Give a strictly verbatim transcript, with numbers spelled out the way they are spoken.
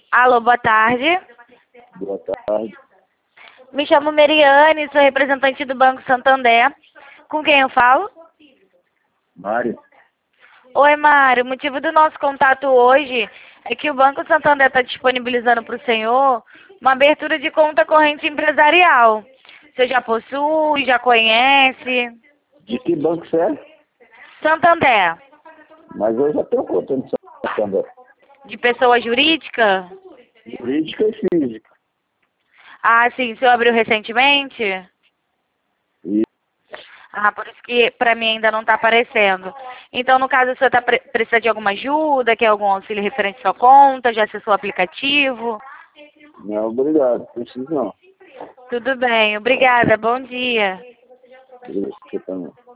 Alô, boa tarde. Boa tarde. Me chamo Meriane, sou representante do Banco Santander. Com quem eu falo? Mário? Oi, Mário. O motivo do nosso contato hoje é que o Banco Santander está disponibilizando para o senhor uma abertura de conta corrente empresarial. Você já possui, já conhece? De que banco você é? Santander. Mas eu já tenho conta no Santander. De pessoa jurídica? Jurídica e física. Ah, sim. O senhor abriu recentemente? E Ah, por isso que para mim ainda não está aparecendo. Então, no caso, o senhor tá pre precisa de alguma ajuda, quer algum auxílio referente à sua conta, já acessou o aplicativo? não, obrigado. Preciso não. Tudo bem, obrigada, bom dia. Isso, você também.